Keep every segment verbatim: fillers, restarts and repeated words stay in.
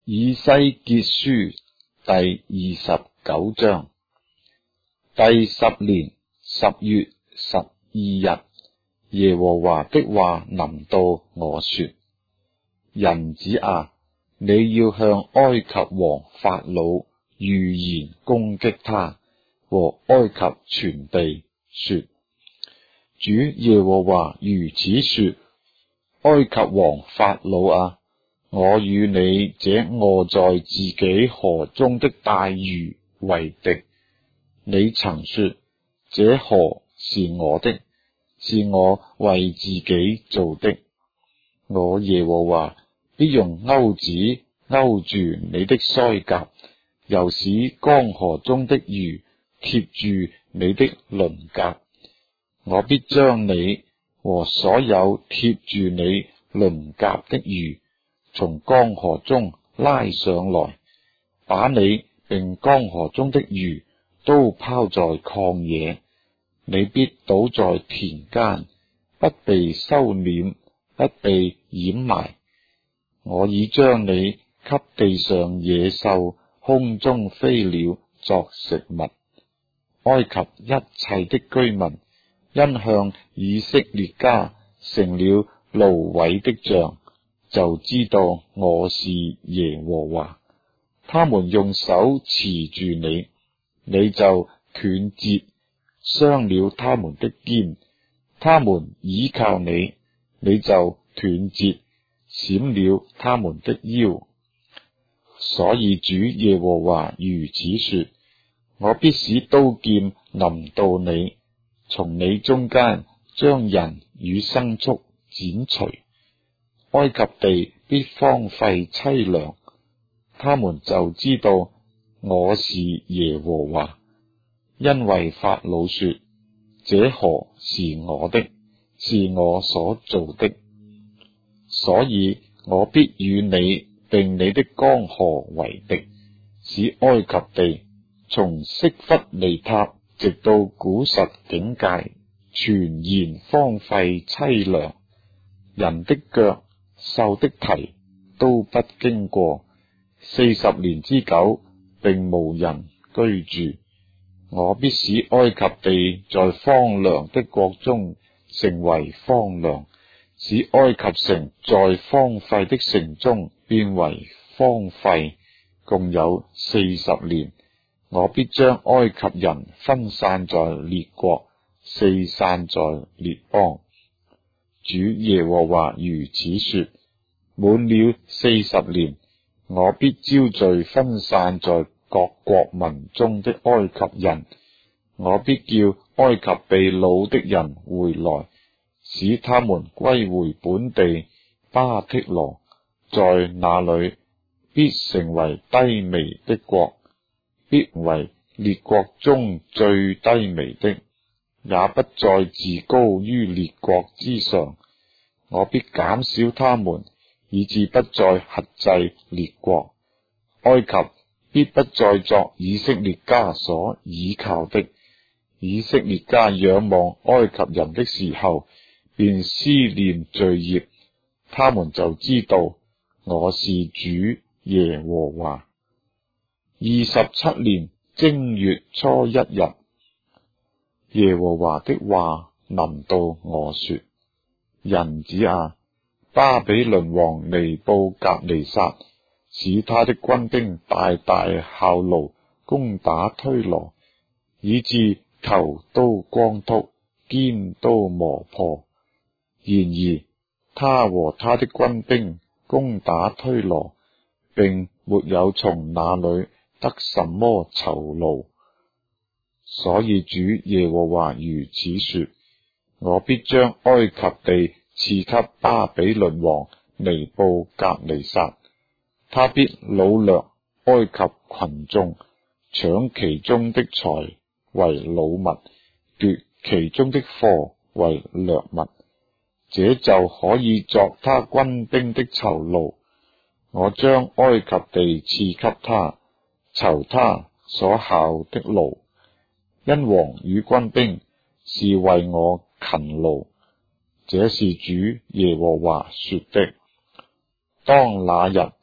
以西結書第二十九章。第十年十月十二日，耶和華的話臨到我說：人子啊，你要向埃及王法老預言攻擊他和埃及全地，說：主耶和華如此說，埃及王法老啊，我與你這臥在自己河中的大魚為敵。你曾說，這河是我的，是我為自己造的。我耶和華必用鈎子鈎住你的腮頰，又使江河中的魚貼住你的鱗甲。我必將你和所有貼住你鱗甲的魚從江河中拉上來，把你並江河中的魚都拋在曠野。你必倒在田間，不被收斂，不被掩埋。我已將你給地上野獸、空中飛鳥作食物。埃及一切的居民因向以色列家成了蘆葦的杖，就知道我是耶和華。他們用手持住你，你就斷折，傷了他們的肩；他們倚靠你，你就斷折，閃了他們的腰。所以主耶和華如此說：我必使刀劍臨到你，從你中間將人與牲畜剪除。埃及地必荒廢淒涼，他們就知道我是耶和華。因為法老說，這河是我的，是我所造的，所以我必與你並你的江河為敵，使埃及地從色弗尼塔直到古實境界全然荒廢淒涼，人的腳、獸的蹄都不經過，四十年之久，並無人居住。我必使埃及地在荒涼的國中成為荒涼，使埃及城在荒廢的城中變為荒廢，共有四十年。我必將埃及人分散在列國，四散在列邦。主耶和華如此說：滿了四十年，我必招聚分散在各國民中的埃及人，我必叫埃及被擄的人回來，使他們歸回本地巴剔羅，在那裡必成為低微的國，必為列國中最低微的，也不再自高於列國之上。我必減少他們，以致不再轄制列國。埃及必不再作以色列家所倚靠的。以色列家仰望埃及人的時候，便思念罪孽，他們就知道我是主耶和華。二十七年正月初一日，耶和華的話臨到我說：人子啊，巴比倫王尼布甲尼撒使他的軍兵大大效勞，攻打推羅，以致頭都光禿，肩都磨破。然而他和他的軍兵攻打推羅，並沒有從那裡得什麼酬勞。所以主耶和華如此說：我必將埃及地賜給巴比倫王尼布甲尼撒，他必擄掠埃及群眾，搶其中的財為擄物，奪其中的貨為掠物，這就可以作他軍兵的酬勞。我將埃及地賜給他，酬他所效的勞，因王與軍兵是為我勤勞。這是主耶和華說的。當那日，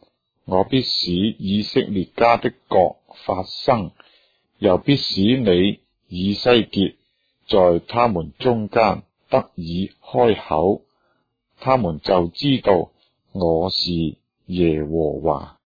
我必使以色列家的角發生，又必使你以西結在他們中間得以開口，他們就知道我是耶和華。